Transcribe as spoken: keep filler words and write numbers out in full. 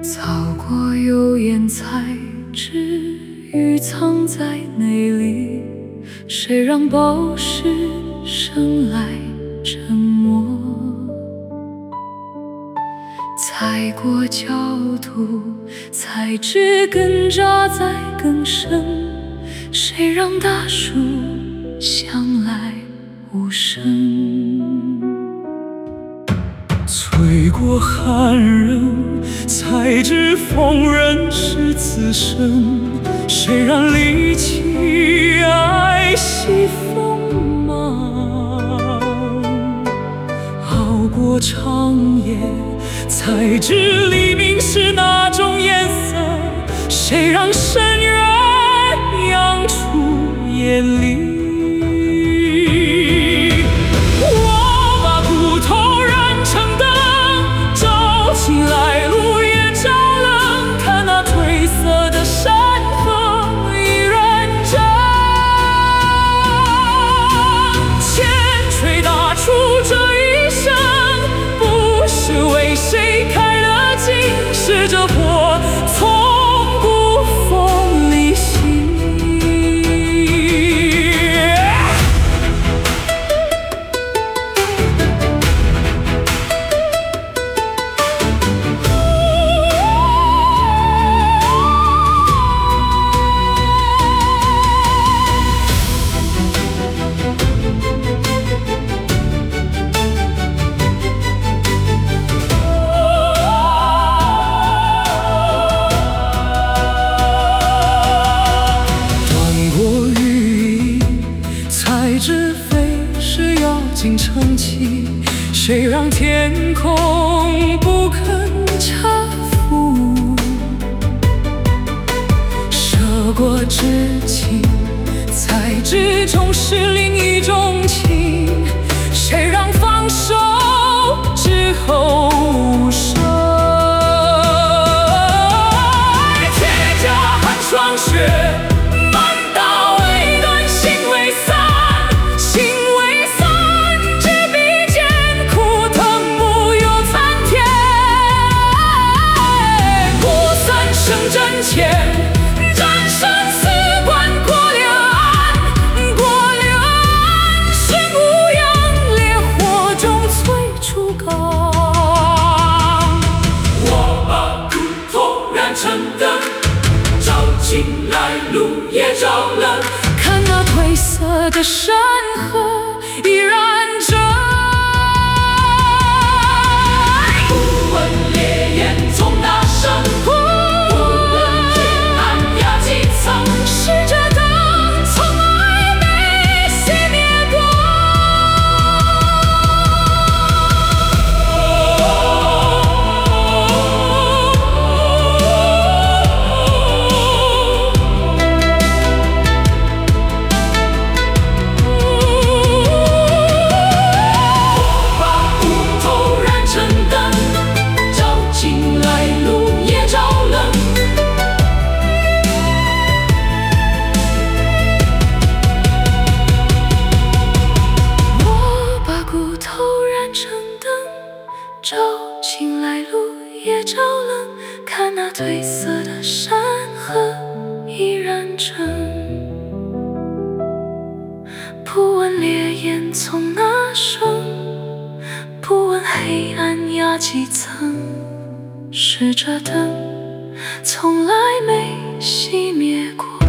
早过油盐才知鱼藏在内里，谁让暴食生来沉默？踩过焦土才知根扎在更深，谁让大树向来无声？醉过寒人才知逢人是此生，谁让离弃爱惜锋芒？熬过长夜才知黎明是哪种颜色，谁让深渊养出眼里？是这火从骨缝里醒。尽撑起，谁让天空不肯搀扶？涉过知情，才知重是另一种情，谁让放手之后无声？铁甲寒霜雪。战生死关过了岸，过了岸，是牧羊烈火中催出港。我把骨头燃成灯，照进来路也照冷。看那褪色的山河依然着。不问烈焰从哪生。照进来路也照冷，看那褪色的山河依然真。不问烈焰从哪生，不问黑暗压几层，是这灯从来没熄灭过。